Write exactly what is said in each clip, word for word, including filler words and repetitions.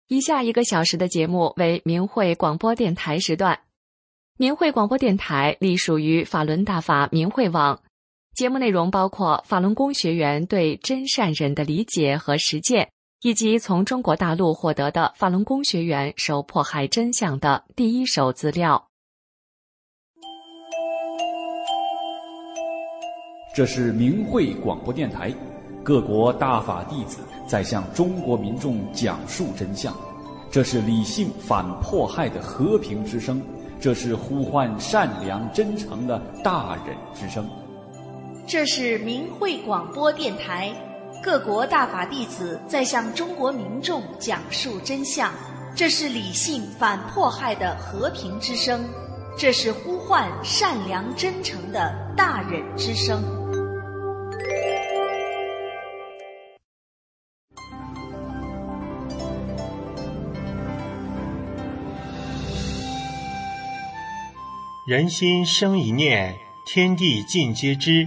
以下一个小时的节目为明慧广播电台时段。明慧广播电台隶属于法轮大法明慧网，节目内容包括法轮功学员对真善忍的理解和实践，以及从中国大陆获得的法轮功学员受迫害真相的第一手资料。 这是明慧广播电台，各国大法弟子在向中国民众讲述真相，这是理性反迫害的和平之声，这是呼唤善良真诚的大忍之声。 这是明慧广播电台，各国大法弟子在向中国民众讲述真相，这是理性反迫害的和平之声，这是呼唤善良真诚的大忍之声。 人心生一念，天地尽皆知。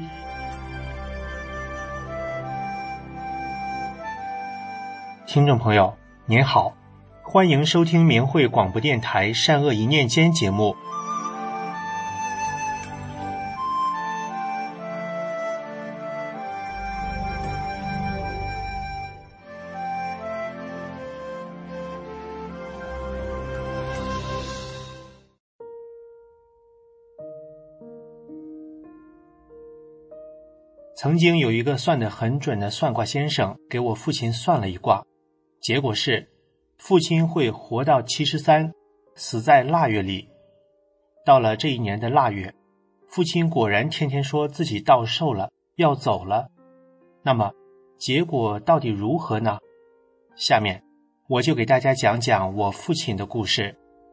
听众朋友您好，欢迎收听明慧广播电台善恶一念间节目。曾经有一个算得很准的算卦先生给我父亲算了一卦，结果是父亲会活到七十三，死在腊月里。到了这一年的腊月，父亲果然天天说自己到寿了，要走了。那么结果到底如何呢？下面我就给大家讲讲我父亲的故事。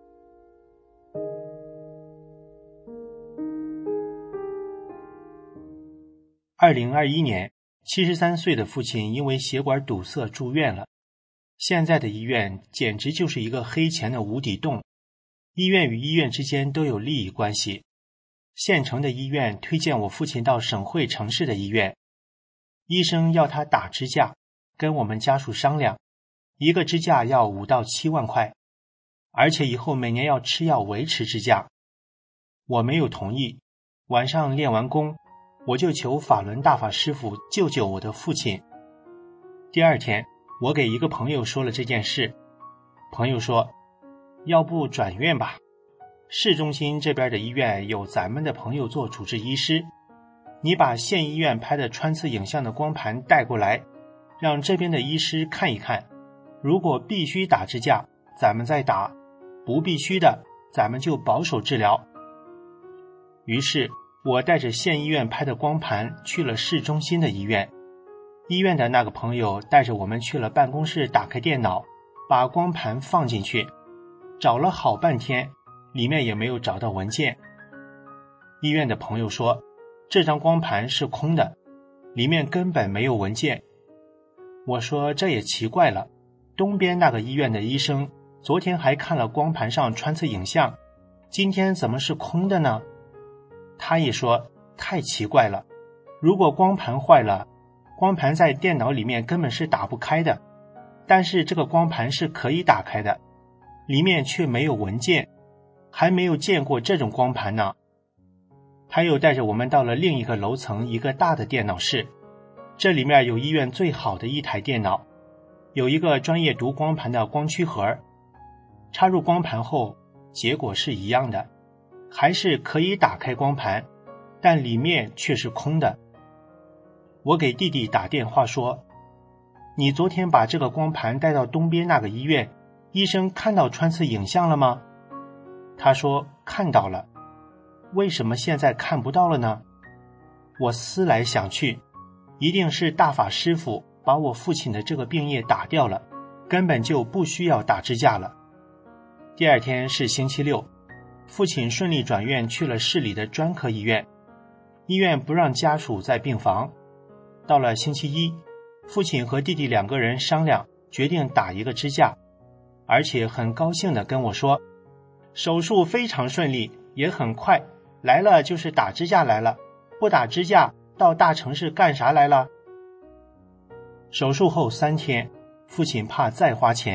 二零二一年，七十三岁的父亲因为血管堵塞住院了。现在的医院简直就是一个黑钱的无底洞，医院与医院之间都有利益关系。县城的医院推荐我父亲到省会城市的医院，医生要他打支架，跟我们家属商量，一个支架要五到七万块，而且以后每年要吃药维持支架。我没有同意，晚上练完功，我就求法轮大法师父救救我的父亲。第二天，我给一个朋友说了这件事，朋友说，要不转院吧，市中心这边的医院有咱们的朋友做主治医师，你把县医院拍的穿刺影像的光盘带过来，让这边的医师看一看，如果必须打支架，咱们再打，不必须的，咱们就保守治疗。于是我带着县医院拍的光盘去了市中心的医院，医院的那个朋友带着我们去了办公室，打开电脑，把光盘放进去，找了好半天，里面也没有找到文件。医院的朋友说，这张光盘是空的，里面根本没有文件。我说这也奇怪了，东边那个医院的医生昨天还看了光盘上穿刺影像，今天怎么是空的呢？他也说太奇怪了，如果光盘坏了，光盘在电脑里面根本是打不开的，但是这个光盘是可以打开的，里面却没有文件，还没有见过这种光盘呢。他又带着我们到了另一个楼层一个大的电脑室，这里面有医院最好的一台电脑，有一个专业读光盘的光驱盒，插入光盘后结果是一样的，还是可以打开光盘，但里面却是空的。我给弟弟打电话说，你昨天把这个光盘带到东边那个医院，医生看到穿刺影像了吗？他说看到了。为什么现在看不到了呢？我思来想去，一定是大法师父把我父亲的这个病业打掉了，根本就不需要打支架了。第二天是星期六，父亲顺利转院去了市里的专科医院，医院不让家属在病房。到了星期一，父亲和弟弟两个人商量，决定打一个支架，而且很高兴地跟我说，手术非常顺利，也很快，来了就是打支架来了，不打支架到大城市干啥来了？手术后三天，父亲怕再花钱，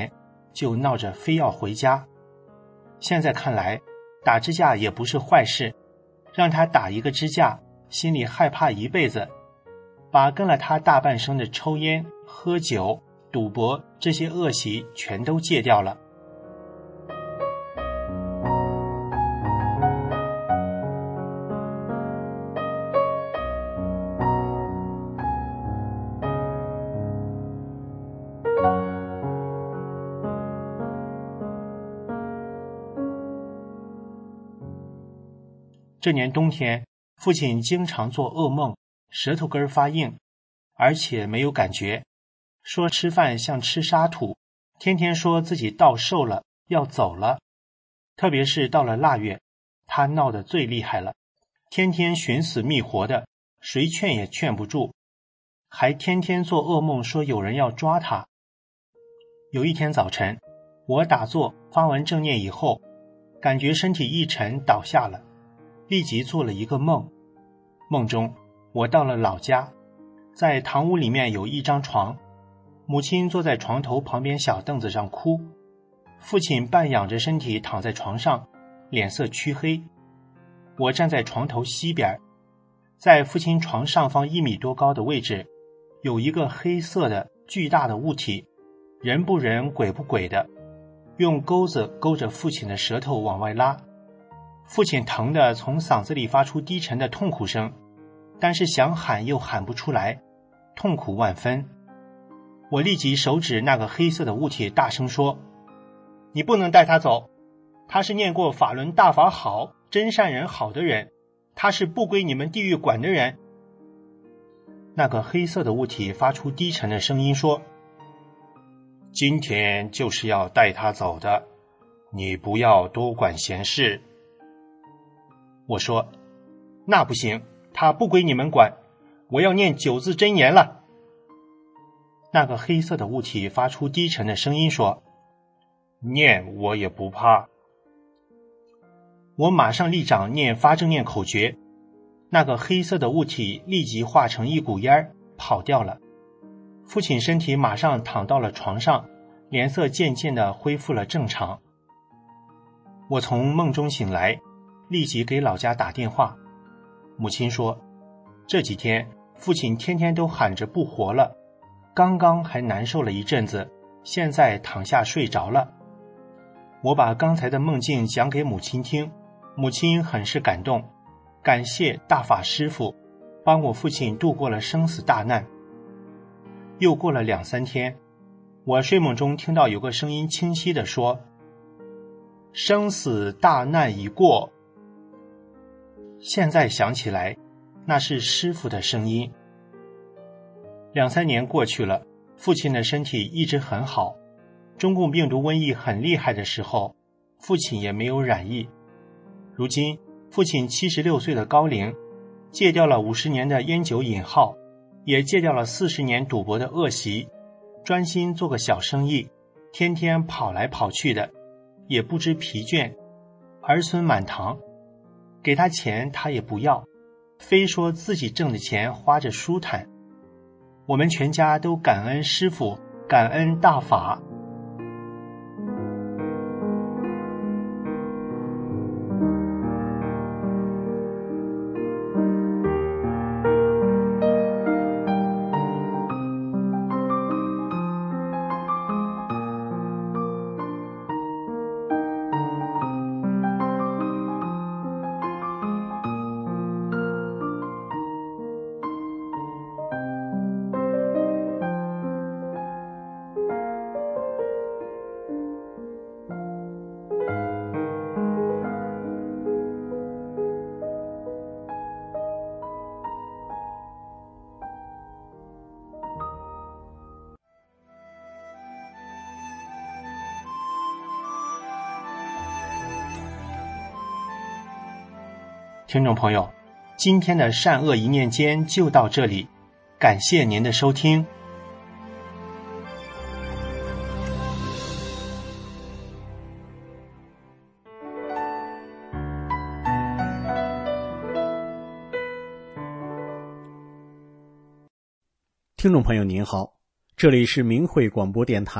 就闹着非要回家。现在看来，打支架也不是坏事，让他打一个支架，心里害怕一辈子，把跟了他大半生的抽烟、喝酒、赌博这些恶习全都戒掉了。这年冬天，父亲经常做噩梦，舌头根发硬，而且没有感觉，说吃饭像吃沙土，天天说自己到寿了，要走了。特别是到了腊月，他闹得最厉害了，天天寻死觅活的，谁劝也劝不住，还天天做噩梦说有人要抓他。有一天早晨，我打坐发完正念以后，感觉身体一沉倒下了，立即做了一个梦。梦中我到了老家，在堂屋里面有一张床，母亲坐在床头旁边小凳子上哭，父亲半仰着身体躺在床上，脸色黢黑。我站在床头西边，在父亲床上方一米多高的位置，有一个黑色的巨大的物体，人不人鬼不鬼的，用钩子勾着父亲的舌头往外拉。父亲疼得从嗓子里发出低沉的痛苦声，但是想喊又喊不出来，痛苦万分。我立即手指那个黑色的物体，大声说：你不能带他走，他是念过法轮大法好、真善人好的人，他是不归你们地狱管的人。那个黑色的物体发出低沉的声音说：今天就是要带他走的，你不要多管闲事。我说：那不行，他不归你们管，我要念九字真言了。那个黑色的物体发出低沉的声音说：念我也不怕。我马上立掌念发正念口诀，那个黑色的物体立即化成一股烟跑掉了。父亲身体马上躺到了床上，脸色渐渐地恢复了正常。我从梦中醒来，立即给老家打电话。母亲说，这几天父亲天天都喊着不活了，刚刚还难受了一阵子，现在躺下睡着了。我把刚才的梦境讲给母亲听，母亲很是感动，感谢大法师父帮我父亲度过了生死大难。又过了两三天，我睡梦中听到有个声音清晰地说：生死大难已过。现在想起来，那是师父的声音。两三年过去了，父亲的身体一直很好，中共病毒瘟疫很厉害的时候，父亲也没有染疫。如今父亲七十六岁的高龄，戒掉了五十年的烟酒瘾好，也戒掉了四十年赌博的恶习，专心做个小生意，天天跑来跑去的，也不知疲倦，儿孙满堂，给他钱他也不要，非说自己挣的钱花着舒坦。我们全家都感恩师父，感恩大法。听众朋友，今天的善恶一念间就到这里，感谢您的收听。 听众朋友您好，这里是明慧广播电台，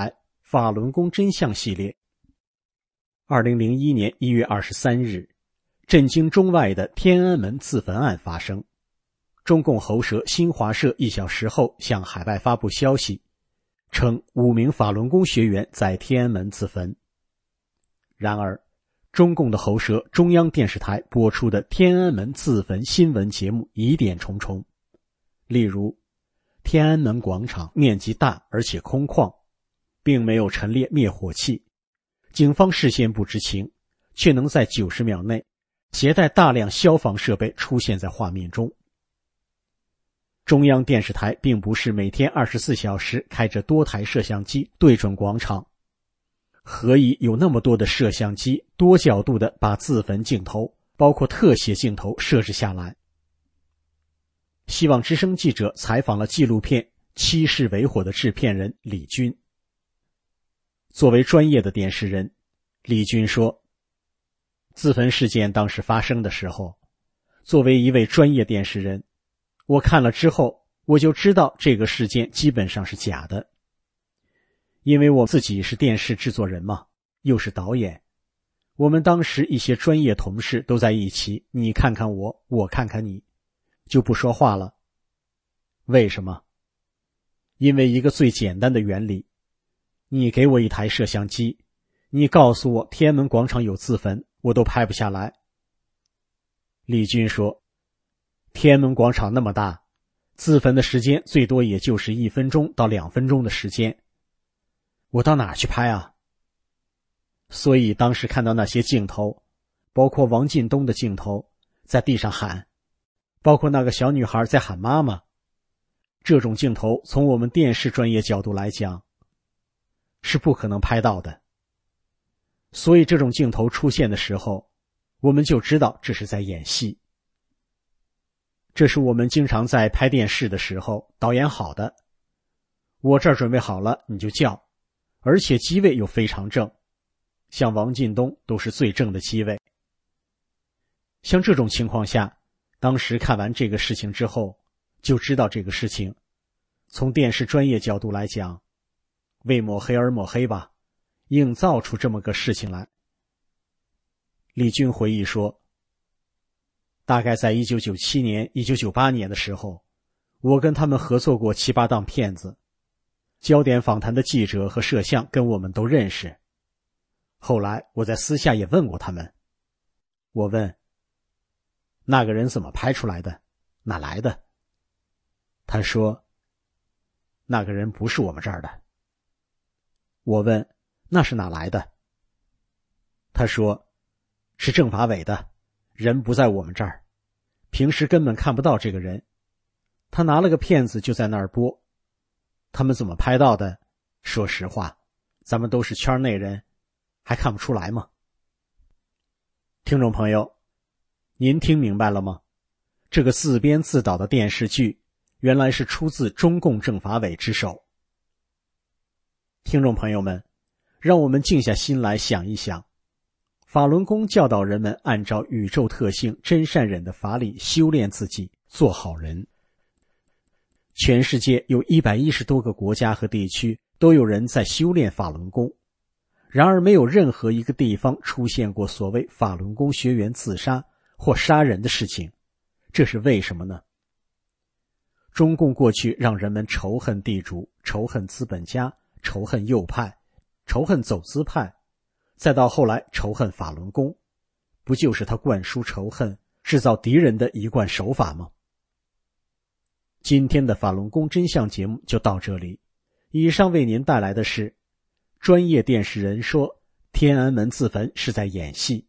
法轮功真相系列。二零零一年一月二十三日，震惊中外的天安门自焚案发生。中共喉舌新华社一小时后向海外发布消息，称五名法轮功学员在天安门自焚。然而，中共的喉舌中央电视台播出的天安门自焚新闻节目疑点重重。例如，天安门广场面积大而且空旷，并没有陈列灭火器，警方事先不知情，却能在九十秒内携带大量消防设备出现在画面中。中央电视台并不是每天二十四小时开着多台摄像机对准广场，何以有那么多的摄像机多角度的把自焚镜头包括特写镜头设置下来？希望之声记者采访了纪录片《七世为火》的制片人李军。作为专业的电视人，李军说，自焚事件当时发生的时候，作为一位专业电视人，我看了之后，我就知道这个事件基本上是假的。因为我自己是电视制作人嘛，又是导演，我们当时一些专业同事都在一起，你看看我，我看看你，就不说话了。为什么？因为一个最简单的原理，你给我一台摄像机，你告诉我天安门广场有自焚，我都拍不下来。李军说，天安门广场那么大，自焚的时间最多也就是一分钟到两分钟的时间，我到哪去拍啊？所以当时看到那些镜头，包括王进东的镜头，在地上喊，包括那个小女孩在喊妈妈，这种镜头从我们电视专业角度来讲，是不可能拍到的。所以这种镜头出现的时候，我们就知道这是在演戏。这是我们经常在拍电视的时候导演好的，我这儿准备好了你就叫，而且机位又非常正，像王进东都是最正的机位。像这种情况下，当时看完这个事情之后，就知道这个事情从电视专业角度来讲，为抹黑而抹黑吧，硬造出这么个事情来。李军回忆说，大概在一九九七年、一九九八年的时候，我跟他们合作过七八档片子，焦点访谈的记者和摄像跟我们都认识。后来我在私下也问过他们，我问，那个人怎么拍出来的？哪来的？他说，那个人不是我们这儿的。我问，那是哪来的？他说，是政法委的，人不在我们这儿，平时根本看不到这个人，他拿了个片子就在那儿播。他们怎么拍到的？说实话，咱们都是圈内人，还看不出来吗？听众朋友，您听明白了吗？这个自编自导的电视剧原来是出自中共政法委之手。听众朋友们，让我们静下心来想一想，法轮功教导人们按照宇宙特性真善忍的法理修炼自己，做好人。全世界有一百一十多个国家和地区都有人在修炼法轮功，然而没有任何一个地方出现过所谓法轮功学员自杀或杀人的事情，这是为什么呢？中共过去让人们仇恨地主，仇恨资本家，仇恨右派，仇恨走资派，再到后来仇恨法轮功，不就是他灌输仇恨、制造敌人的一贯手法吗？今天的法轮功真相节目就到这里，以上为您带来的是专业电视人说天安门自焚是在演戏。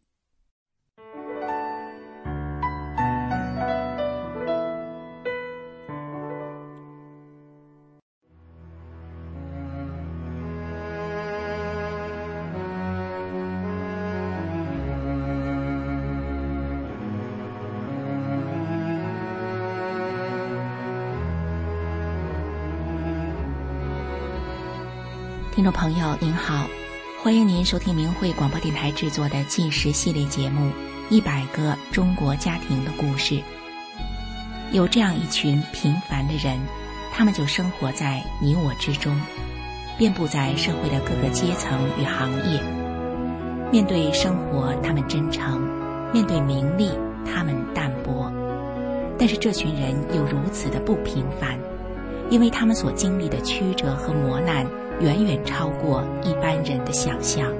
听众朋友您好，欢迎您收听明慧广播电台制作的纪实系列节目《一百个中国家庭的故事》。有这样一群平凡的人，他们就生活在你我之中， 遍布在社会的各个阶层与行业。面对生活，他们真诚；面对名利，他们淡薄。但是这群人又如此的不平凡，因为他们所经历的曲折和磨难，远远超过一般人的想象。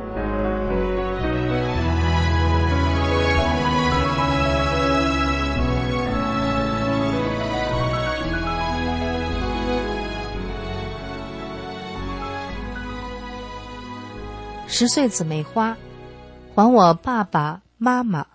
十岁姊妹花，还我爸爸妈妈。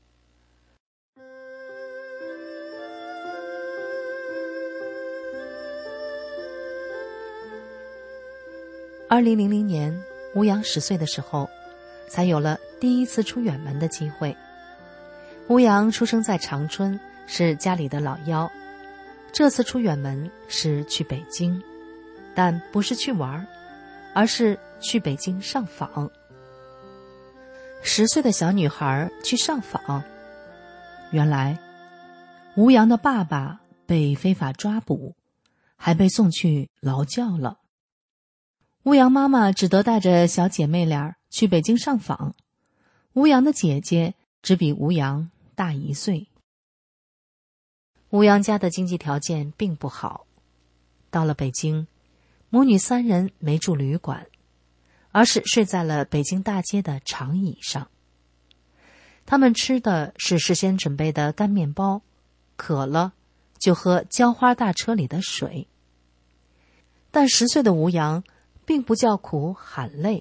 二零零零年，吴阳十岁的时候，才有了第一次出远门的机会。吴阳出生在长春，是家里的老幺。这次出远门是去北京，但不是去玩，而是去北京上访。十岁的小女孩去上访，原来吴阳的爸爸被非法抓捕，还被送去劳教了。吴阳妈妈只得带着小姐妹俩去北京上访。吴阳的姐姐只比吴阳大一岁。吴阳家的经济条件并不好，到了北京，母女三人没住旅馆，而是睡在了北京大街的长椅上。他们吃的是事先准备的干面包，渴了就喝浇花大车里的水。但十岁的吴阳并不叫苦喊累。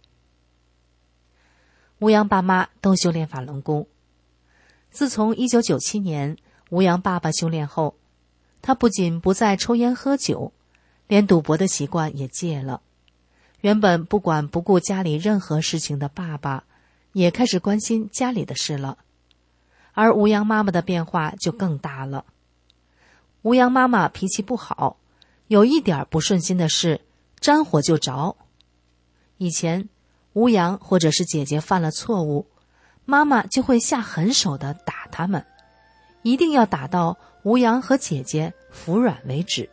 吴阳爸妈都修炼法轮功。自从一九九七年吴阳爸爸修炼后，他不仅不再抽烟喝酒，连赌博的习惯也戒了。原本不管不顾家里任何事情的爸爸，也开始关心家里的事了。而吴阳妈妈的变化就更大了。吴阳妈妈脾气不好，有一点不顺心的事，沾火就着。以前吴阳或者是姐姐犯了错误，妈妈就会下狠手的打他们，一定要打到吴阳和姐姐服软为止。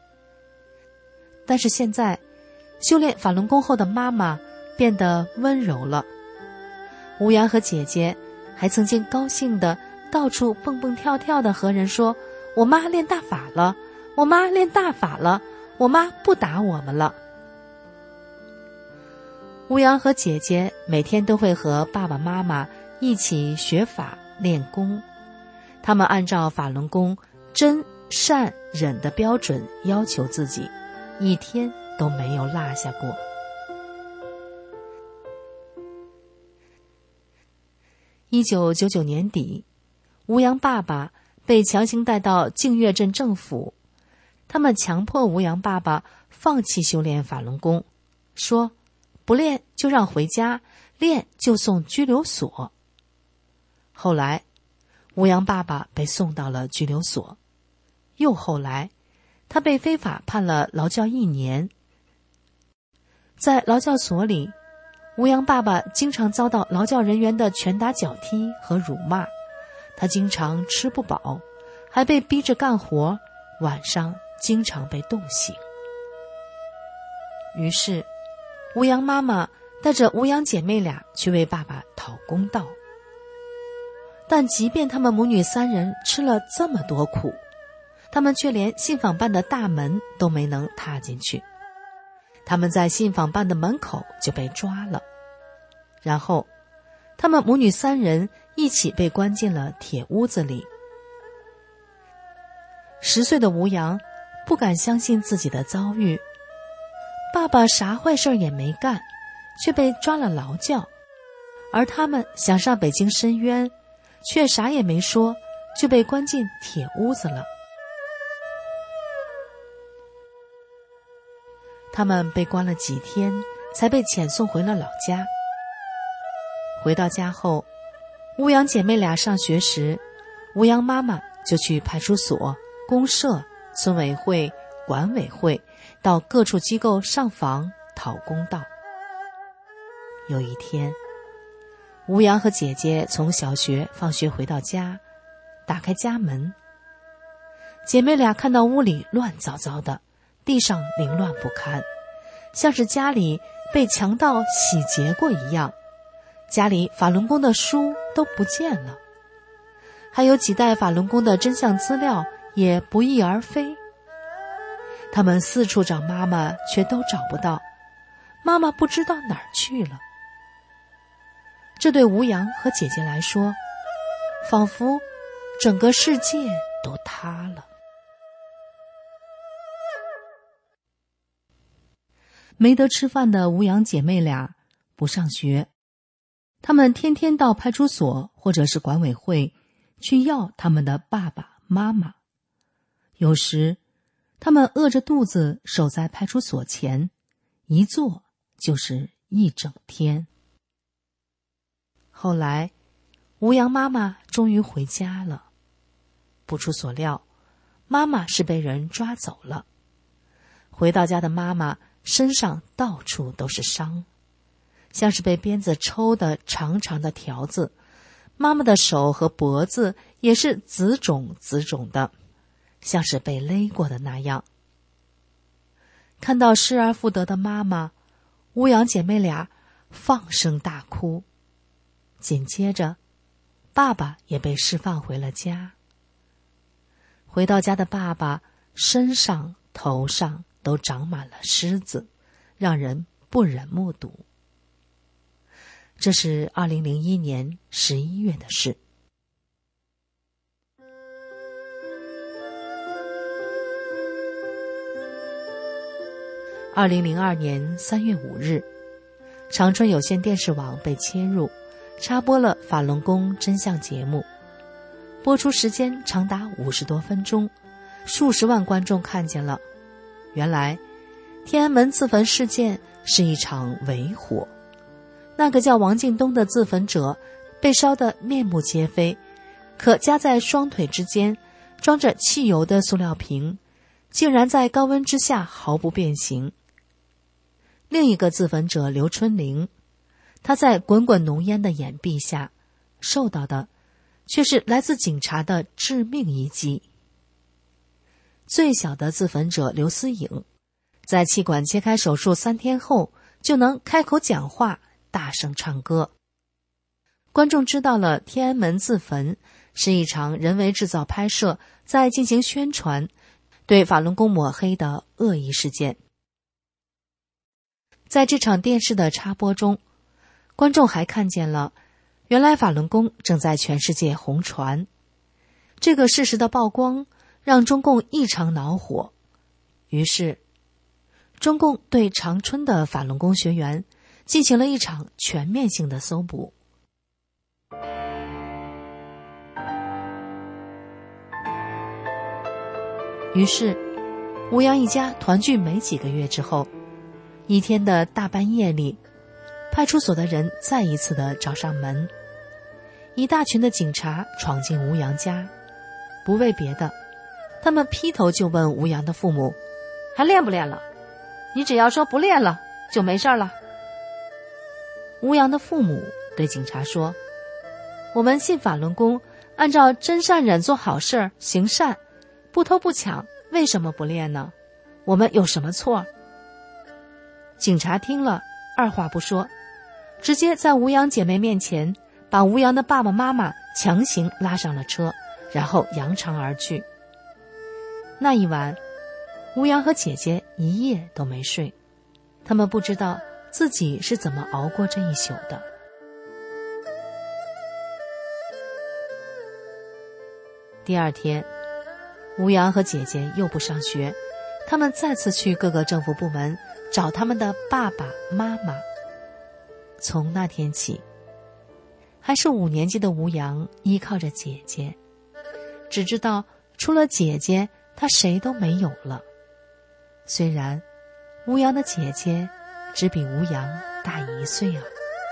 但是现在修炼法轮功后的妈妈变得温柔了。吴阳和姐姐还曾经高兴的到处蹦蹦跳跳的和人说，我妈练大法了，我妈练大法了，我妈不打我们了。吴阳和姐姐每天都会和爸爸妈妈一起学法练功，他们按照法轮功真善忍的标准要求自己，一天都没有落下过。一九九九年底，吴阳爸爸被强行带到净月镇政府，他们强迫吴阳爸爸放弃修炼法轮功，说不练就让回家，练就送拘留所。后来吴阳爸爸被送到了拘留所，又后来他被非法判了劳教一年。在劳教所里，吴阳爸爸经常遭到劳教人员的拳打脚踢和辱骂，他经常吃不饱，还被逼着干活，晚上经常被冻醒。于是吴阳妈妈带着吴阳姐妹俩去为爸爸讨公道。但即便他们母女三人吃了这么多苦，他们却连信访办的大门都没能踏进去。他们在信访办的门口就被抓了，然后他们母女三人一起被关进了铁屋子里。十岁的吴阳不敢相信自己的遭遇，爸爸啥坏事也没干，却被抓了劳教，而他们想上北京申冤，却啥也没说，就被关进铁屋子了。他们被关了几天，才被遣送回了老家。回到家后，吴阳姐妹俩上学时，吴阳妈妈就去派出所、公社、村委会、管委会到各处机构上访讨公道。有一天，吴阳和姐姐从小学放学回到家，打开家门，姐妹俩看到屋里乱糟糟的，地上凌乱不堪， 像是家里被强盗洗劫过一样，家里法轮功的书都不见了，还有几袋法轮功的真相资料也不翼而飞。他们四处找妈妈，却都找不到，妈妈不知道哪儿去了。这对吴阳和姐姐来说，仿佛整个世界都塌了。没得吃饭的吴阳姐妹俩不上学，她们天天到派出所或者是管委会去要他们的爸爸妈妈。有时他们饿着肚子守在派出所前，一坐就是一整天。后来吴阳妈妈终于回家了，不出所料，妈妈是被人抓走了。回到家的妈妈身上到处都是伤，像是被鞭子抽的长长的条子，妈妈的手和脖子也是紫肿紫肿的，像是被勒过的那样。看到失而复得的妈妈，吴阳姐妹俩放声大哭。紧接着，爸爸也被释放回了家。回到家的爸爸身上头上都长满了虱子，让人不忍目睹。这是二零零一年十一月的事。二零零二年三月五日，长春有线电视网被切入，插播了法轮功真相节目，播出时间长达五十多分钟，数十万观众看见了。原来天安门自焚事件是一场伪火，那个叫王敬东的自焚者被烧得面目皆非，可夹在双腿之间装着汽油的塑料瓶竟然在高温之下毫不变形。另一个自焚者刘春玲，他在滚滚浓烟的掩蔽下受到的却是来自警察的致命一击。最小的自焚者刘思颖，在气管切开手术三天后就能开口讲话，大声唱歌。观众知道了天安门自焚是一场人为制造拍摄，在进行宣传，对法轮功抹黑的恶意事件。在这场电视的插播中，观众还看见了原来法轮功正在全世界红传。这个事实的曝光让中共异常恼火，于是中共对长春的法轮功学员进行了一场全面性的搜捕。于是吴阳一家团聚没几个月之后，一天的大半夜里，派出所的人再一次的找上门，一大群的警察闯进吴阳家，不为别的，他们劈头就问吴阳的父母，还练不练了？你只要说不练了就没事了。吴阳的父母对警察说，我们信法轮功，按照真善忍做好事行善，不偷不抢，为什么不练呢？我们有什么错？警察听了二话不说，直接在吴阳姐妹面前把吴阳的爸爸妈妈强行拉上了车，然后扬长而去。那一晚吴阳和姐姐一夜都没睡，他们不知道自己是怎么熬过这一宿的。第二天，吴阳和姐姐又不上学，他们再次去各个政府部门找他们的爸爸妈妈。从那天起，还是五年级的吴阳依靠着姐姐，只知道除了姐姐他谁都没有了。虽然吴阳的姐姐只比吴阳大一岁啊。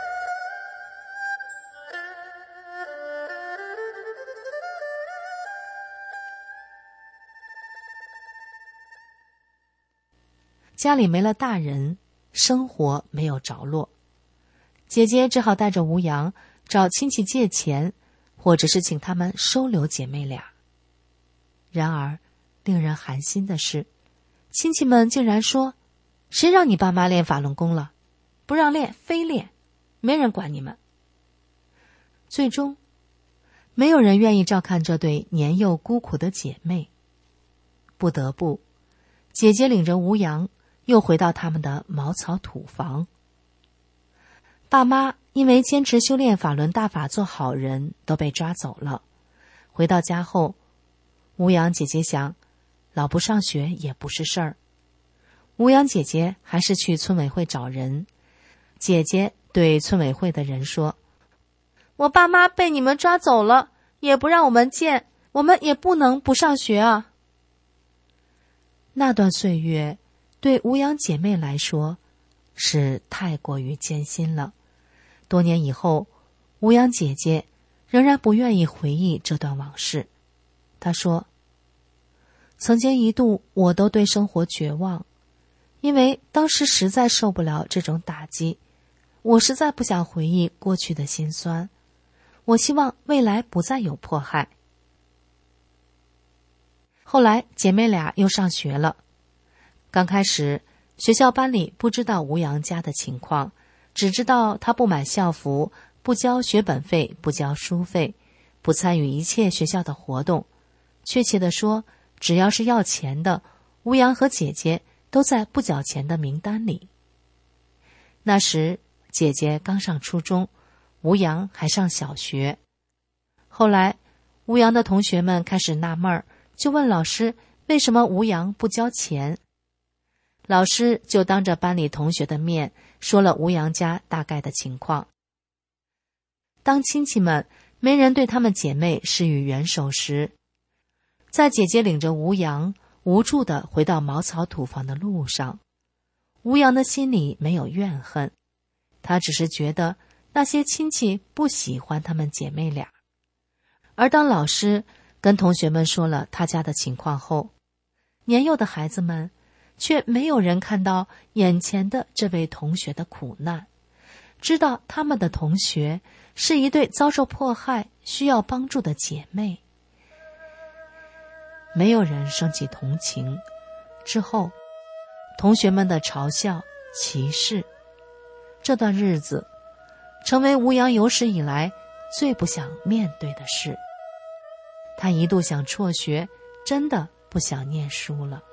家里没了大人，生活没有着落，姐姐只好带着吴阳找亲戚借钱，或者是请他们收留姐妹俩。然而令人寒心的是，亲戚们竟然说， 谁让你爸妈练法轮功了？不让练非练，没人管你们。最终，没有人愿意照看这对年幼孤苦的姐妹。不得不，姐姐领着吴阳又回到他们的茅草土房。爸妈因为坚持修炼法轮大法做好人，都被抓走了。回到家后，吴阳姐姐想，老不上学也不是事儿。吴阳姐姐还是去村委会找人。姐姐对村委会的人说，我爸妈被你们抓走了，也不让我们见，我们也不能不上学啊。那段岁月对吴阳姐妹来说是太过于艰辛了。多年以后，吴阳姐姐仍然不愿意回忆这段往事。她说，曾经一度我都对生活绝望，因为当时实在受不了这种打击，我实在不想回忆过去的辛酸，我希望未来不再有迫害。后来姐妹俩又上学了，刚开始学校班里不知道吴阳家的情况，只知道他不买校服，不交学本费，不交书费，不参与一切学校的活动。确切地说，只要是要钱的，吴阳和姐姐都在不缴钱的名单里。那时姐姐刚上初中，吴阳还上小学。后来吴阳的同学们开始纳闷儿，就问老师为什么吴阳不交钱。老师就当着班里同学的面说了吴阳家大概的情况。当亲戚们没人对他们姐妹施予援手时，在姐姐领着吴阳无助地回到茅草土房的路上，吴阳的心里没有怨恨，他只是觉得那些亲戚不喜欢他们姐妹俩。而当老师跟同学们说了他家的情况后，年幼的孩子们却没有人看到眼前的这位同学的苦难，知道他们的同学是一对遭受迫害需要帮助的姐妹。没有人升起同情。之后，同学们的嘲笑、歧视，这段日子成为吴阳有史以来最不想面对的事。他一度想辍学，真的不想念书了。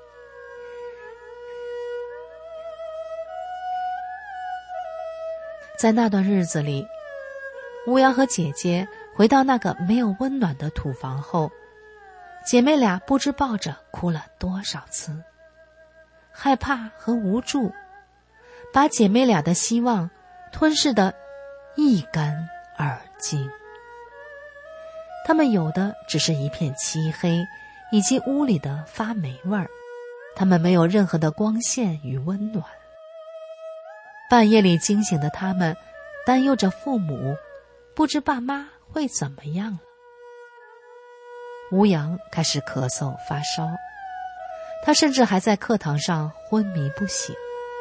在那段日子里，吴阳和姐姐回到那个没有温暖的土房后，姐妹俩不知抱着哭了多少次。害怕和无助把姐妹俩的希望吞噬得一干二净。她们有的只是一片漆黑，以及屋里的发霉味儿，她们没有任何的光线与温暖。半夜里惊醒的她们担忧着父母，不知爸妈会怎么样了。吴阳开始咳嗽发烧，他甚至还在课堂上昏迷不醒。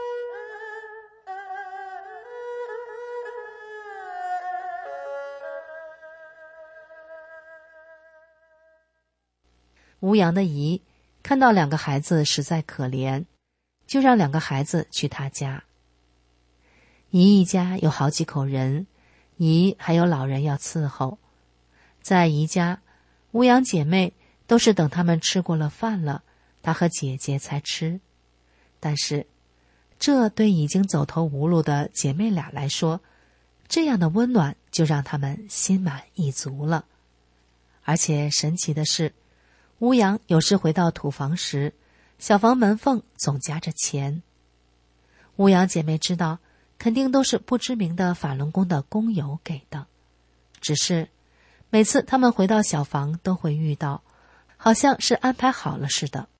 吴阳的姨看到两个孩子实在可怜，就让两个孩子去他家。姨一家有好几口人，姨还有老人要伺候。在姨家，吴阳姐妹都是等他们吃过了饭了，她和姐姐才吃。但是这对已经走投无路的姐妹俩来说，这样的温暖就让她们心满意足了。而且神奇的是，吴阳有时回到土房时，小房门缝总夹着钱。吴阳姐妹知道肯定都是不知名的法轮功的工友给的，只是每次他们回到小房都会遇到，好像是安排好了似的。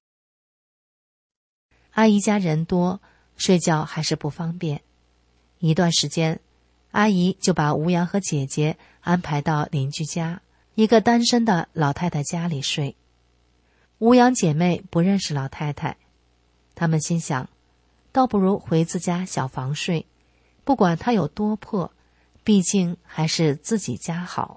阿姨家人多，睡觉还是不方便。一段时间，阿姨就把吴阳和姐姐安排到邻居家一个单身的老太太家里睡。吴阳姐妹不认识老太太，她们心想，倒不如回自家小房睡，不管她有多破，毕竟还是自己家好。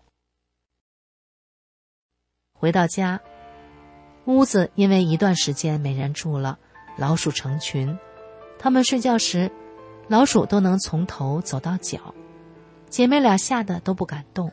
回到家，屋子因为一段时间没人住了，老鼠成群， 他们睡觉时，老鼠都能从头走到脚，姐妹俩吓得都不敢动。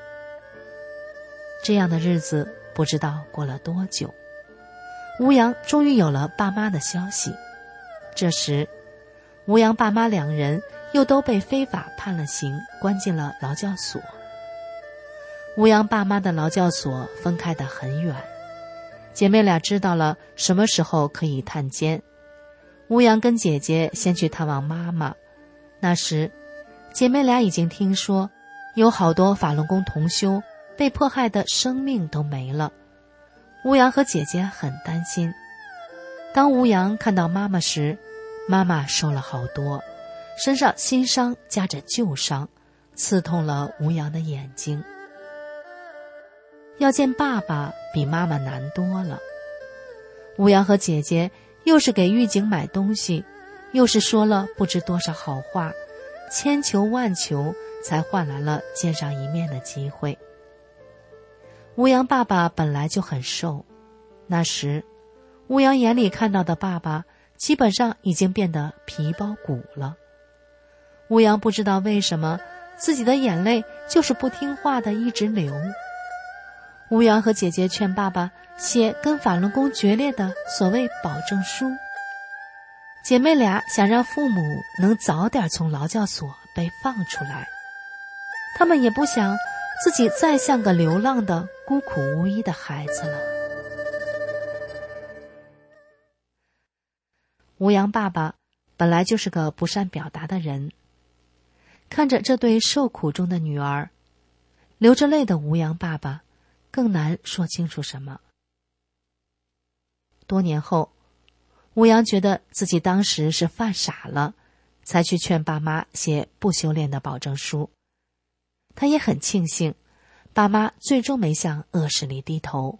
这样的日子不知道过了多久，吴阳终于有了爸妈的消息。这时，吴阳爸妈两人又都被非法判了刑，关进了劳教所。吴阳爸妈的劳教所分开得很远，姐妹俩知道了什么时候可以探监。吴阳跟姐姐先去探望妈妈，那时姐妹俩已经听说有好多法轮功同修被迫害的生命都没了。吴阳和姐姐很担心。当吴阳看到妈妈时，妈妈瘦了好多，身上新伤夹着旧伤，刺痛了吴阳的眼睛。要见爸爸比妈妈难多了。吴阳和姐姐又是给狱警买东西，又是说了不知多少好话，千求万求才换来了见上一面的机会。吴阳爸爸本来就很瘦，那时吴阳眼里看到的爸爸基本上已经变得皮包骨了。吴阳不知道为什么自己的眼泪就是不听话的一直流。吴阳和姐姐劝爸爸写跟法轮功决裂的所谓保证书，姐妹俩想让父母能早点从劳教所被放出来，他们也不想自己再像个流浪的孤苦无依的孩子了。吴阳爸爸本来就是个不善表达的人，看着这对受苦中的女儿，流着泪的吴阳爸爸更难说清楚什么。多年后，吴阳觉得自己当时是犯傻了，才去劝爸妈写不修炼的保证书。他也很庆幸，爸妈最终没向恶势力低头。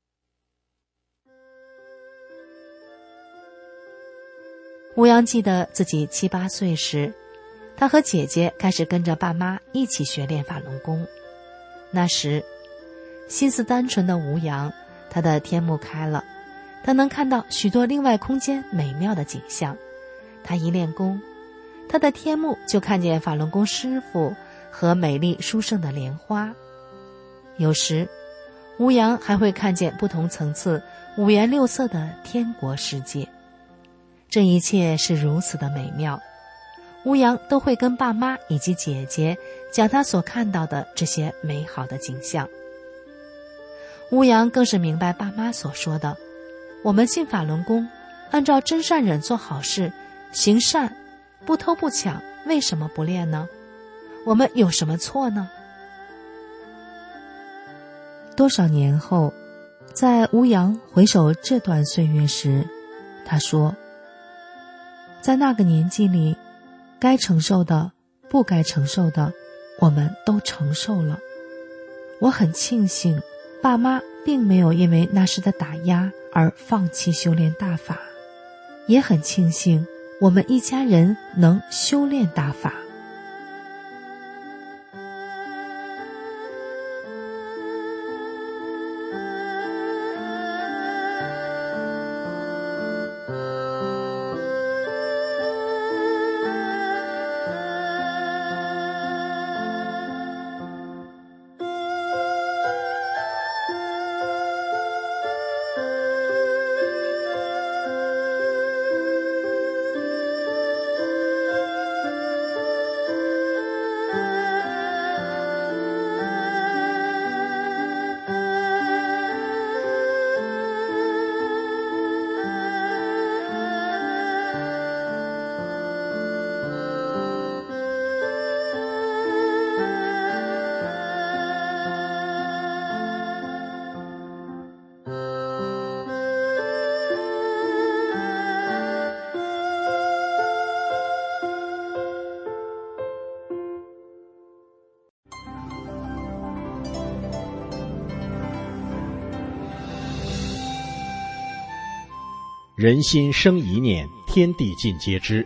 吴阳记得自己七八岁时，他和姐姐开始跟着爸妈一起学练法轮功。那时心思单纯的吴阳，他的天目开了，他能看到许多另外空间美妙的景象。他一练功，他的天目就看见法轮功师父和美丽殊胜的莲花。有时吴阳还会看见不同层次五颜六色的天国世界。这一切是如此的美妙，吴阳都会跟爸妈以及姐姐讲他所看到的这些美好的景象。吴阳更是明白爸妈所说的，我们信法轮功，按照真善忍做好事，行善，不偷不抢，为什么不练呢？我们有什么错呢？多少年后，在吴阳回首这段岁月时，他说，在那个年纪里，该承受的，不该承受的，我们都承受了。我很庆幸，爸妈并没有因为那时的打压而放弃修炼大法，也很庆幸我们一家人能修炼大法。 人心生一念，天地尽皆知。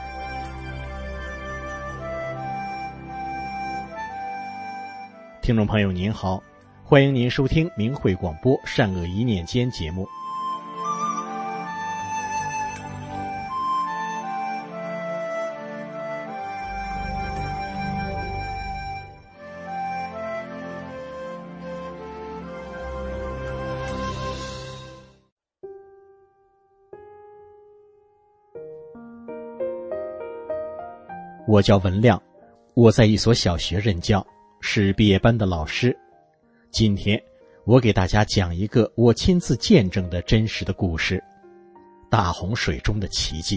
听众朋友您好，欢迎您收听明慧广播善恶一念间节目。 我叫文亮，我在一所小学任教，是毕业班的老师。今天我给大家讲一个我亲自见证的真实的故事，大洪水中的奇迹。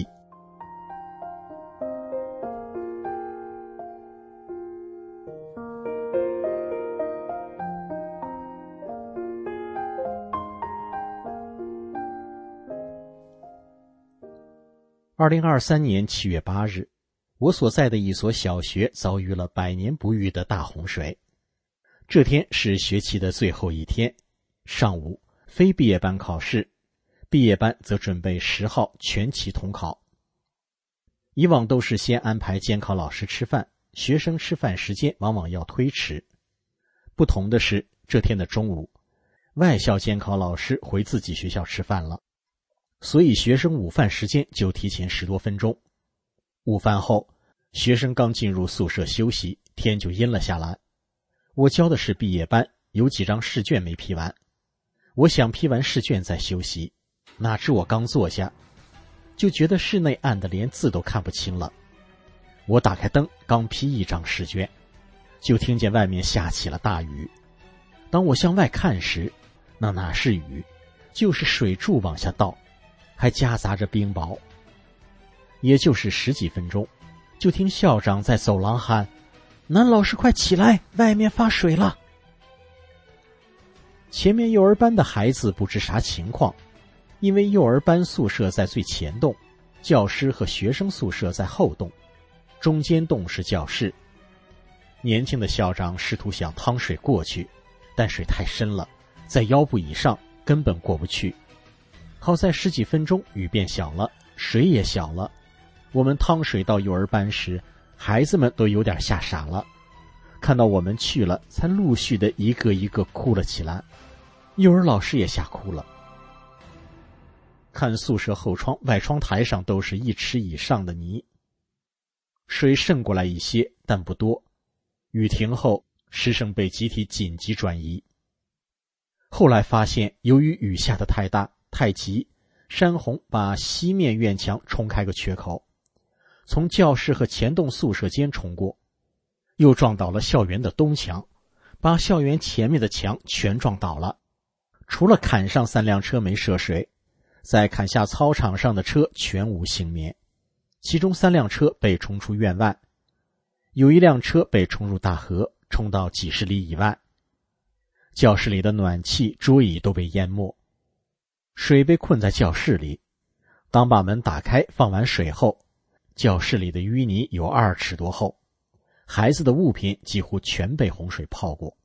二零二三年七月八日，我所在的一所小学遭遇了百年不遇的大洪水。这天是学期的最后一天，上午非毕业班考试，毕业班则准备十号全期统考。以往都是先安排监考老师吃饭，学生吃饭时间往往要推迟。不同的是，这天的中午，外校监考老师回自己学校吃饭了，所以学生午饭时间就提前十多分钟。午饭后，学生刚进入宿舍休息，天就阴了下来。我教的是毕业班，有几张试卷没批完，我想批完试卷再休息，哪知我刚坐下，就觉得室内暗得连字都看不清了。我打开灯，刚批一张试卷，就听见外面下起了大雨。当我向外看时，那哪是雨，就是水柱往下倒，还夹杂着冰雹。也就是十几分钟，就听校长在走廊喊：“男老师快起来，外面发水了。”前面幼儿班的孩子不知啥情况，因为幼儿班宿舍在最前栋，教师和学生宿舍在后栋，中间栋是教室。年轻的校长试图想趟水过去，但水太深了，在腰部以上，根本过不去。好在十几分钟雨变小了，水也小了。我们趟水到幼儿班时，孩子们都有点吓傻了，看到我们去了，才陆续的一个一个哭了起来。幼儿老师也吓哭了。看宿舍后窗外窗台上都是一尺以上的泥，水渗过来一些，但不多。雨停后，师生被集体紧急转移。后来发现，由于雨下得太大太急，山洪把西面院墙冲开个缺口，从教室和前栋宿舍间冲过，又撞倒了校园的东墙，把校园前面的墙全撞倒了。除了坎上三辆车没涉水，在坎下操场上的车全无幸免，其中三辆车被冲出院外，有一辆车被冲入大河，冲到几十里以外。教室里的暖气、桌椅都被淹没，水被困在教室里。当把门打开放完水后，教室里的淤泥有二尺多厚，孩子的物品几乎全被洪水泡过。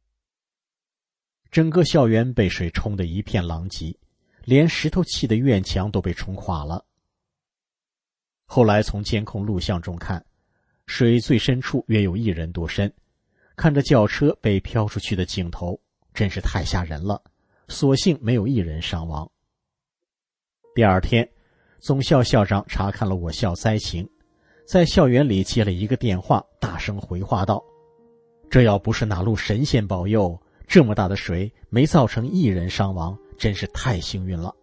整个校园被水冲得一片狼藉，连石头砌的院墙都被冲垮了。后来从监控录像中看，水最深处约有一人多深，看着轿车被飘出去的镜头，真是太吓人了，所幸没有一人伤亡。第二天，总校校长查看了我校灾情，在校园里接了一个电话，大声回话道：“这要不是哪路神仙保佑，这么大的水没造成一人伤亡，真是太幸运了。”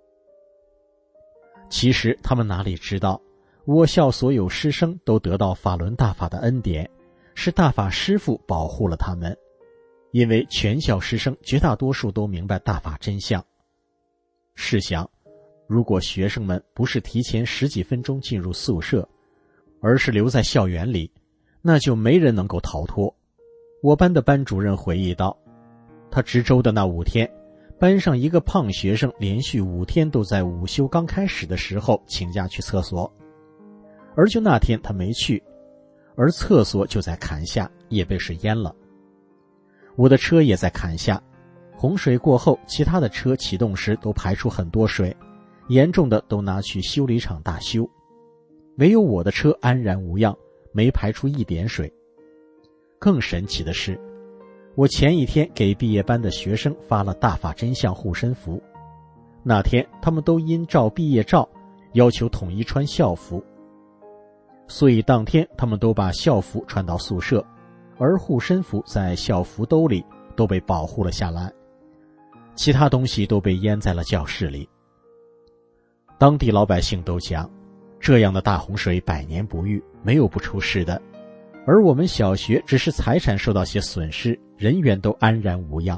其实他们哪里知道，我校所有师生都得到法轮大法的恩典，是大法师父保护了他们。因为全校师生绝大多数都明白大法真相。试想，如果学生们不是提前十几分钟进入宿舍，而是留在校园里，那就没人能够逃脱。我班的班主任回忆道，他值周的那五天，班上一个胖学生连续五天都在午休刚开始的时候请假去厕所，而就那天他没去，而厕所就在坎下，也被水淹了。我的车也在坎下，洪水过后，其他的车启动时都排出很多水，严重的都拿去修理厂大修，唯有我的车安然无恙，没排出一点水。更神奇的是，我前一天给毕业班的学生发了大法真相护身符，那天他们都因照毕业照要求统一穿校服，所以当天他们都把校服穿到宿舍，而护身符在校服兜里都被保护了下来，其他东西都被淹在了教室里。当地老百姓都讲， 这样的大洪水百年不遇，没有不出事的，而我们小学只是财产受到些损失，人员都安然无恙。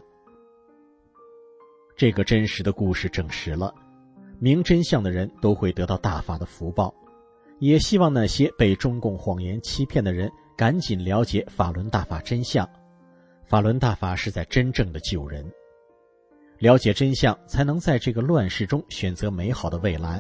这个真实的故事证实了，明真相的人都会得到大法的福报，也希望那些被中共谎言欺骗的人赶紧了解法轮大法真相。法轮大法是在真正的救人，了解真相才能在这个乱世中选择美好的未来。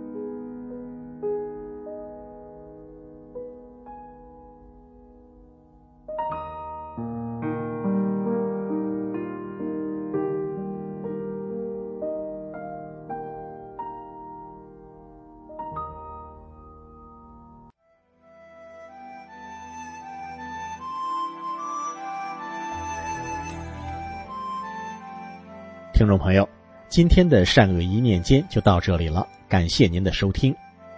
听众朋友，今天的善恶一念间就到这里了，感谢您的收听。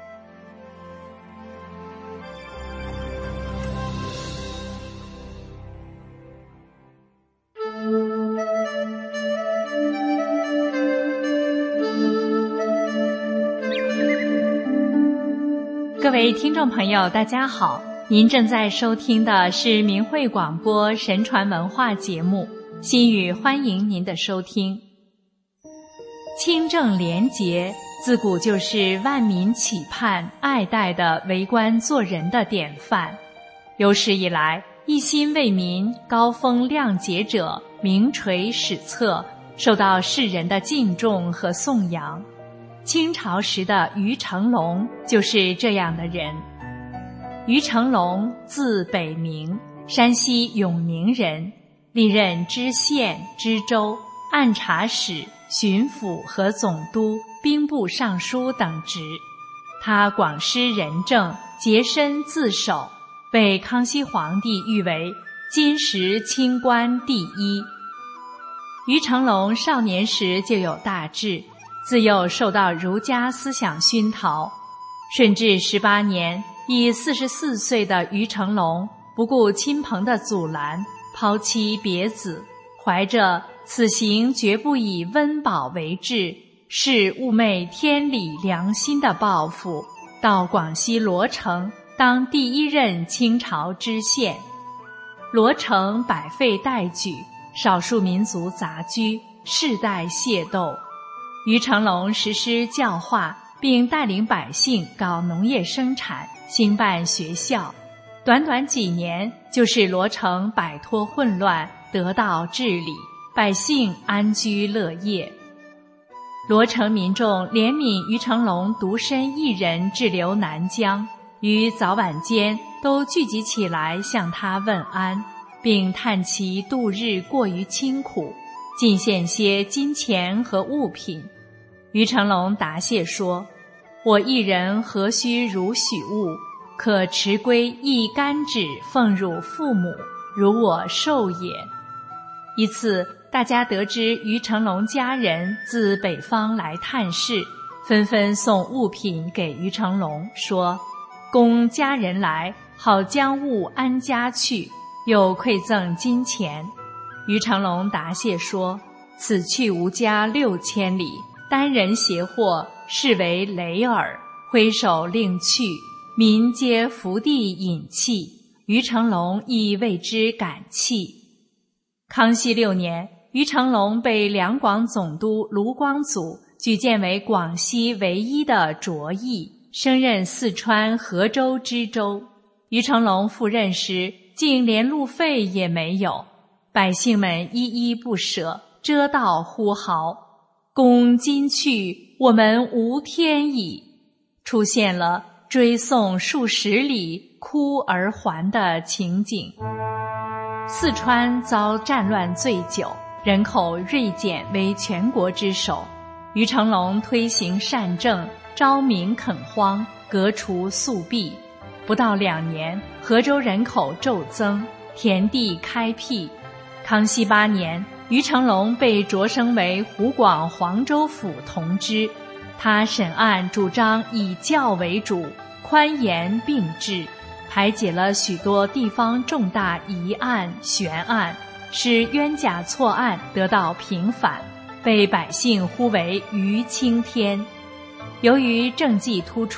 各位听众朋友，大家好，您正在收听的是明慧广播神传文化节目，心语欢迎您的收听。清正廉洁自古就是万民期盼爱戴的为官做人的典范，有史以来一心为民高风亮节者名垂史册，受到世人的敬重和颂扬。清朝时的于成龙就是这样的人。于成龙字北明，山西永宁人，历任知县、知州、按察使、巡抚和总督、兵部尚书等职。他广施仁政，洁身自守，被康熙皇帝誉为金石清官第一。于成龙少年时就有大志，自幼受到儒家思想熏陶。顺治十八年，已四十四岁的于成龙不顾亲朋的阻拦，抛妻别子，怀着此行绝不以温饱为志，是误昧天理良心的抱负，到广西罗城当第一任清朝知县。罗城百废待举，少数民族杂居，世代械斗。于成龙实施教化，并带领百姓搞农业生产，兴办学校。短短几年，就使罗城摆脱混乱，得到治理，百姓安居乐业。罗城民众怜悯于成龙独身一人滞留南疆，于早晚间都聚集起来向他问安，并叹其度日过于清苦，进献些金钱和物品。于成龙答谢说：我一人何须如许物，可持归一干指奉汝父母，如我寿也。一次，大家得知于成龙家人自北方来探视，纷纷送物品给于成龙，说：公家人来，好将物安家去，又馈赠金钱。于成龙答谢说：此去无家六千里，单人携货，视为累耳，挥手令去，民皆伏地饮泣，于成龙亦为之感泣。康熙六年，于成龙被两广总督卢光祖举荐为广西唯一的卓义，升任四川河州知州。于成龙赴任时，竟连路费也没有，百姓们依依不舍，遮道呼号：公今去，我们无天矣！出现了追送数十里，哭而还的情景。四川遭战乱最久，人口锐减为全国之首。于成龙推行善政，招民垦荒，革除宿弊。不到两年，河州人口骤增，田地开辟。康熙八年，于成龙被擢升为湖广黄州府同知，他审案主张以教为主，宽严并治，排解了许多地方重大疑案悬案，使冤假错案得到平反，被百姓呼为于青天。由于政绩突出，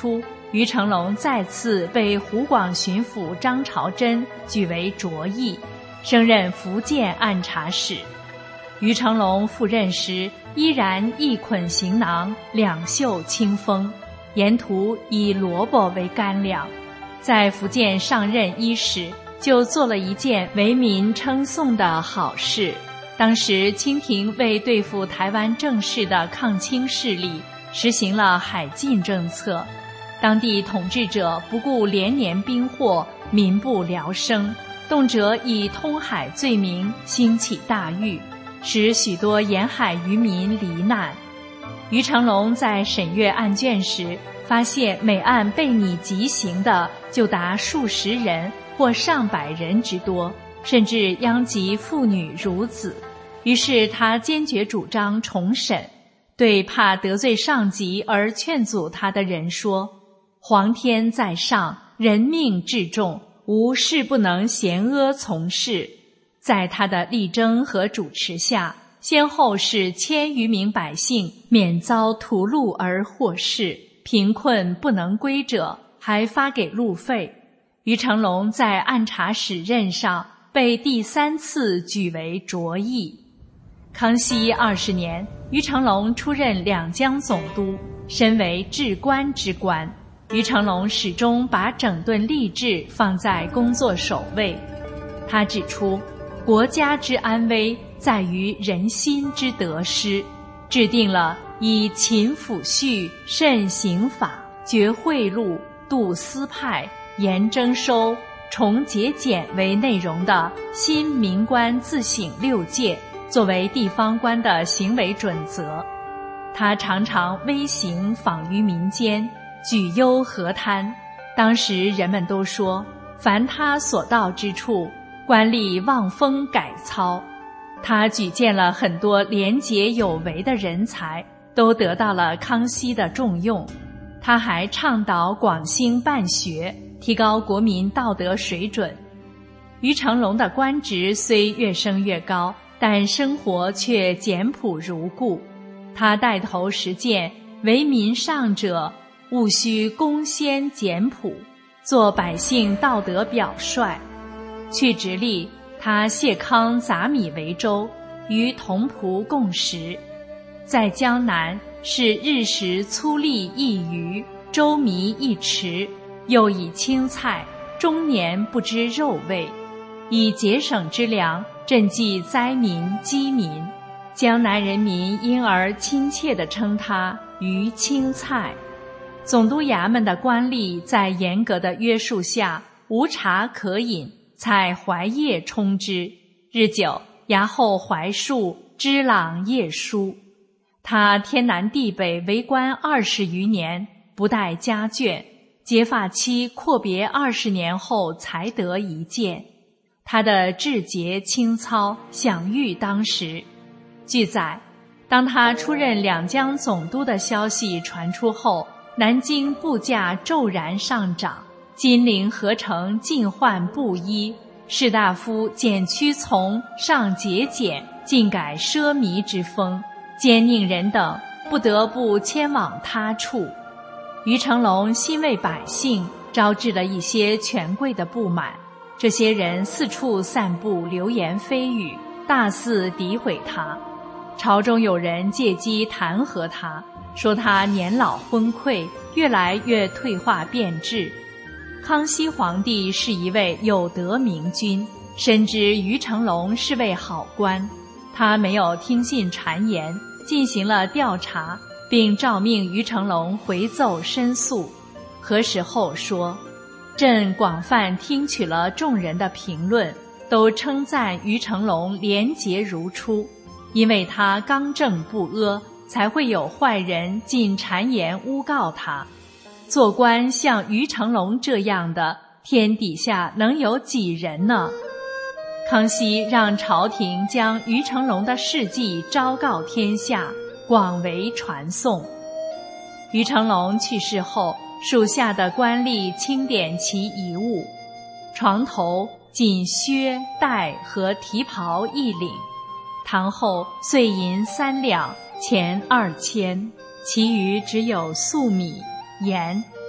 于成龙再次被湖广巡抚张朝珍举为卓义，升任福建按察使。于成龙赴任时，依然一捆行囊，两袖清风，沿途以萝卜为干粮。在福建上任伊始，就做了一件为民称颂的好事。当时清廷为对付台湾正式的抗清势力，实行了海禁政策，当地统治者不顾连年兵祸，民不聊生，动辄以通海罪名兴起大狱，使许多沿海渔民罹难。于成龙在审阅案卷时，发现每案被拟极刑的就达数十人或上百人之多，甚至殃及妇女孺子。于是他坚决主张重审，对怕得罪上级而劝阻他的人说：皇天在上，人命至重，无事不能咸阿从事。在他的力争和主持下，先后使千余名百姓免遭屠戮而获释，贫困不能归者还发给路费。于成龙在按察使任上被第三次举为卓义。康熙二十年，于成龙出任两江总督，身为至官之官。于成龙始终把整顿吏治放在工作首位。他指出，国家之安危在于人心之得失，制定了以勤抚恤、慎刑法、绝贿赂、度私派、严征收、重节俭为内容的新民官自省六戒，作为地方官的行为准则。他常常微行访于民间，举忧河滩。当时人们都说，凡他所到之处，官吏望风改操。他举荐了很多廉洁有为的人才，都得到了康熙的重用。他还倡导广兴办学，提高国民道德水准。于成龙的官职虽越升越高，但生活却简朴如故。他带头实践为民上者务须恭先简朴，做百姓道德表率。去直隶，他谢康杂米为粥，与同仆共食。在江南，是日食粗粒一鱼，粥糜一匙，又以青菜，终年不知肉味，以节省之粮赈济灾民饥民。江南人民因而亲切地称他鱼青菜。总督衙门的官吏在严格的约束下，无茶可饮，采槐叶充之，日久，衙后槐树枝朗叶疏。他天南地北为官二十余年，不待家眷，结发期阔别二十年后才得一见。他的志节清操享誉当时。据载，当他出任两江总督的消息传出后，南京布价骤然上涨，金陵河城尽换布衣，士大夫减屈从，上节俭，尽改奢靡之风，奸佞人等不得不迁往他处。于成龙心为百姓，招致了一些权贵的不满，这些人四处散布流言蜚语，大肆诋毁他。朝中有人借机弹劾他，说他年老昏聩，越来越退化变质。康熙皇帝是一位有德明君，深知于成龙是位好官，他没有听信谗言，进行了调查，并诏命于成龙回奏申诉。核实后说，朕广泛听取了众人的评论，都称赞于成龙廉洁如初，因为他刚正不阿，才会有坏人尽谗言诬告他。做官像于成龙这样的，天底下能有几人呢？康熙让朝廷将于成龙的事迹昭告天下，广为传颂。于成龙去世后，属下的官吏清点其遗物，床头仅靴带和提袍一领，堂后碎银三两，钱二千，其余只有粟米、盐、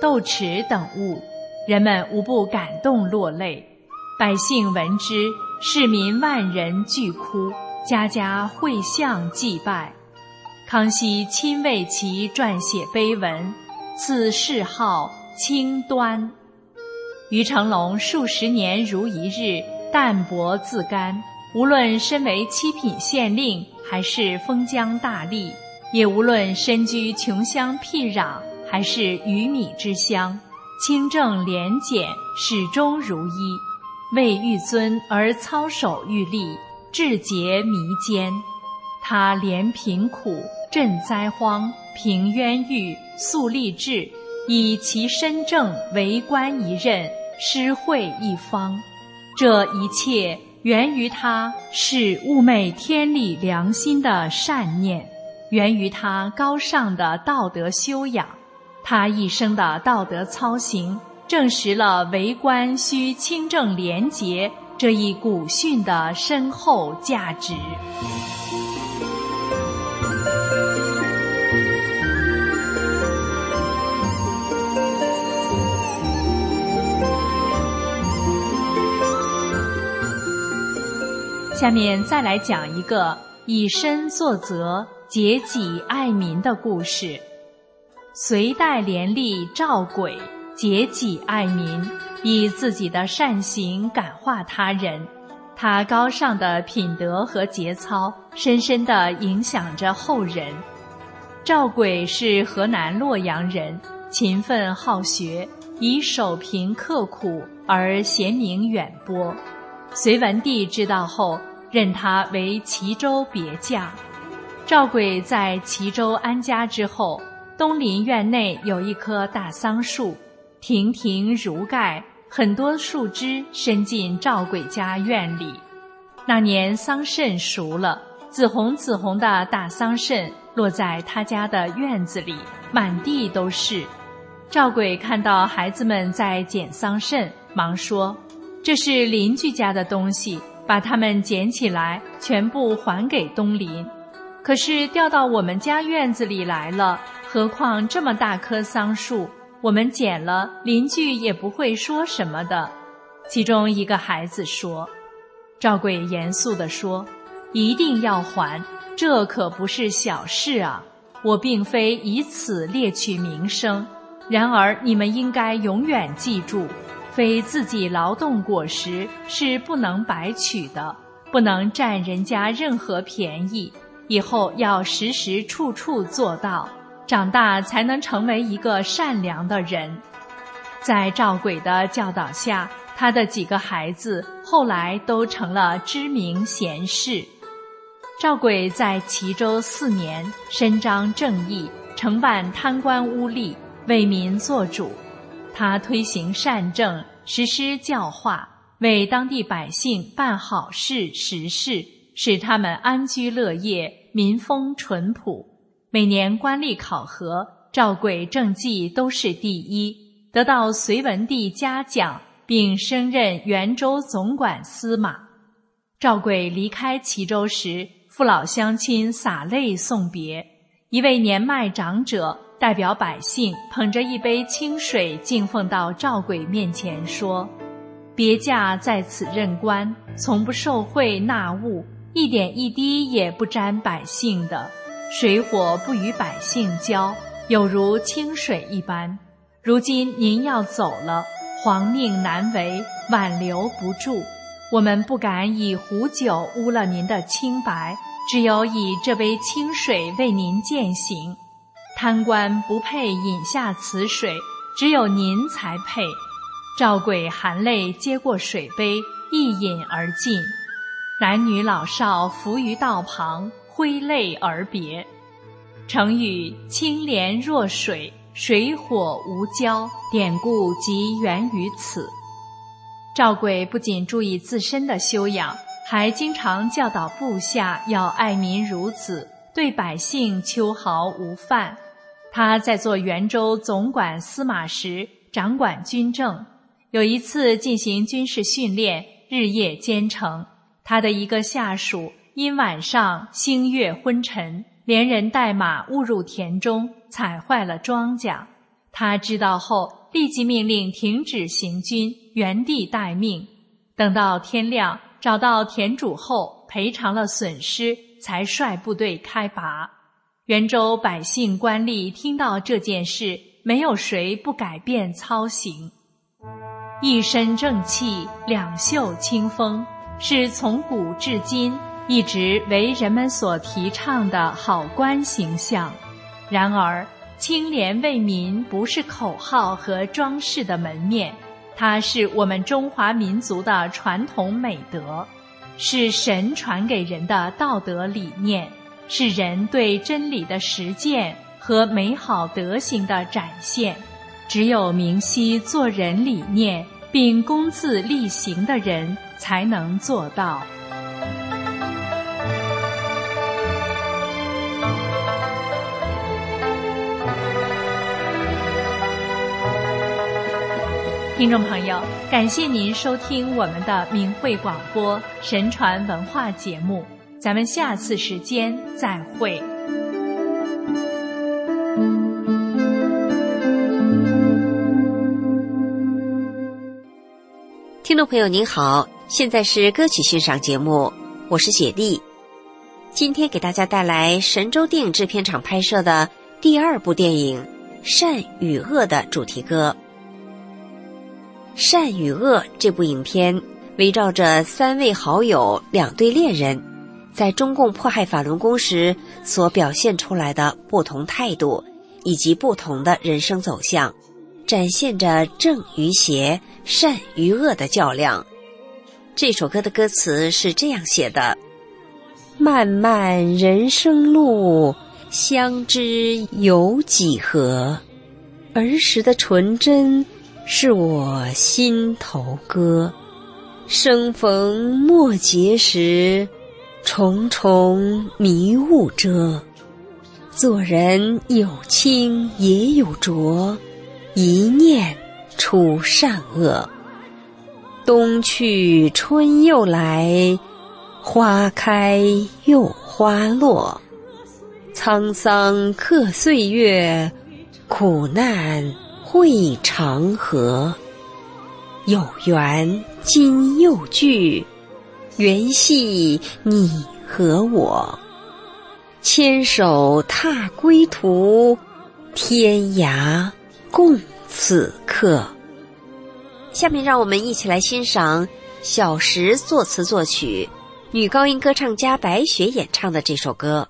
斗齿等物，人们无不感动落泪。百姓闻之，市民万人俱哭，家家绘像祭拜。康熙亲为其撰写碑文，赐谥号清端。于成龙数十年如一日，淡泊自甘，无论身为七品县令还是封疆大吏，也无论身居穷乡僻壤还是鱼米之乡，清正廉俭，始终如一，为欲尊而操守欲立，志节弥坚。他怜贫苦，赈灾荒，平冤狱，肃吏治，以其身正为官一任，施惠一方。这一切源于他是物昧天理良心的善念，源于他高尚的道德修养。他一生的道德操行，证实了为官须清正廉洁这一古训的深厚价值。下面再来讲一个以身作则、节己爱民的故事。隋代廉吏赵轨节己爱民，以自己的善行感化他人。他高尚的品德和节操深深地影响着后人。赵轨是河南洛阳人，勤奋好学，以守贫刻苦而贤名远播。隋文帝知道后，任他为齐州别驾。赵轨在齐州安家之后，东林院内有一棵大桑树，亭亭如盖，很多树枝伸进赵轨家院里。那年桑葚熟了，紫红紫红的大桑葚落在他家的院子里，满地都是。赵轨看到孩子们在捡桑葚，忙说：“这是邻居家的东西，把它们捡起来，全部还给东邻。可是掉到我们家院子里来了，何况这么大棵桑树，我们捡了，邻居也不会说什么的。”其中一个孩子说。赵轨严肃地说：“一定要还，这可不是小事啊！我并非以此猎取名声，然而你们应该永远记住，非自己劳动果实是不能白取的，不能占人家任何便宜，以后要时时处处做到，长大才能成为一个善良的人。”在赵轨的教导下，他的几个孩子后来都成了知名贤士。赵轨在齐州四年，伸张正义，惩办贪官污吏，为民做主。他推行善政，实施教化，为当地百姓办好事实事，使他们安居乐业，民风淳朴。每年官吏考核，赵轨政绩都是第一，得到隋文帝嘉奖，并升任元州总管司马。赵轨离开齐州时，父老乡亲洒泪送别。一位年迈长者代表百姓捧着一杯清水敬奉到赵轨面前说：“别驾在此任官，从不受贿纳物，一点一滴也不沾百姓的，水火不与百姓交，有如清水一般。如今您要走了，皇命难违，挽留不住，我们不敢以壶酒污了您的清白，只有以这杯清水为您饯行。贪官不配饮下此水，只有您才配。”赵轨含泪接过水杯，一饮而尽。男女老少伏于道旁，挥泪而别。成语清廉若水，水火无交，典故即源于此。赵轨不仅注意自身的修养，还经常教导部下要爱民如子，对百姓秋毫无犯。他在做元州总管司马时，掌管军政。有一次进行军事训练，日夜兼程，他的一个下属因晚上星月昏沉，连人带马误入田中，踩坏了庄稼。 他知道后，立即命令停止行军，原地待命。等到天亮，找到田主后，赔偿了损失，才率部队开拔。元州百姓官吏听到这件事，没有谁不改变操行。一身正气，两袖清风，是从古至今一直为人们所提倡的好官形象。然而，清廉为民不是口号和装饰的门面，它是我们中华民族的传统美德，是神传给人的道德理念，是人对真理的实践和美好德行的展现。只有明晰做人理念并公自力行的人，才能做到。听众朋友，感谢您收听我们的明慧广播神传文化节目，咱们下次时间再会。 听众朋友您好，现在是歌曲欣赏节目，我是雪莉。今天给大家带来神州电影制片厂拍摄的第二部电影《善与恶》的主题歌。善与恶这部影片围绕着三位好友两对恋人在中共迫害法轮功时所表现出来的不同态度以及不同的人生走向，展现着正与邪、善与恶的较量。这首歌的歌词是这样写的：漫漫人生路，相知有几何？儿时的纯真是我心头歌，生逢末节时，重重迷雾遮。做人有清也有浊，一念出善恶。冬去春又来，花开又花落。沧桑刻岁月，苦难会长河。有缘今又聚，缘系你和我。牵手踏归途，天涯共此刻。下面让我们一起来欣赏小石作词作曲，女高音歌唱家白雪演唱的这首歌。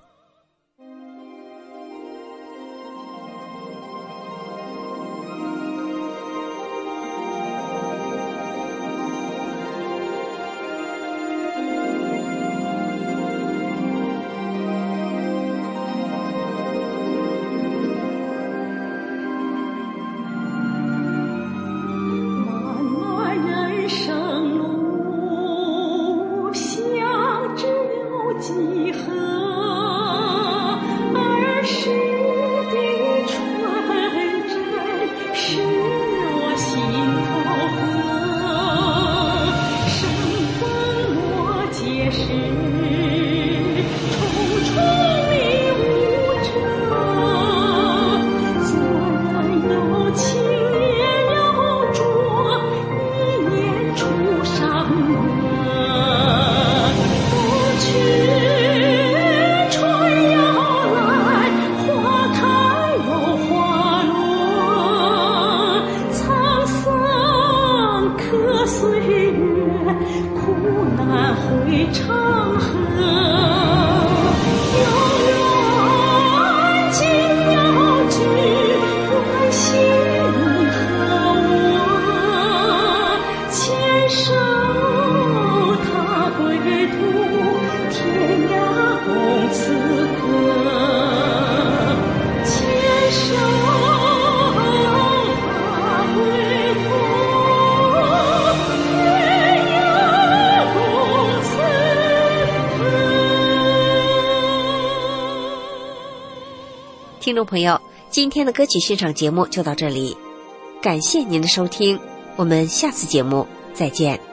听众朋友，今天的歌曲欣赏节目就到这里，感谢您的收听，我们下次节目再见。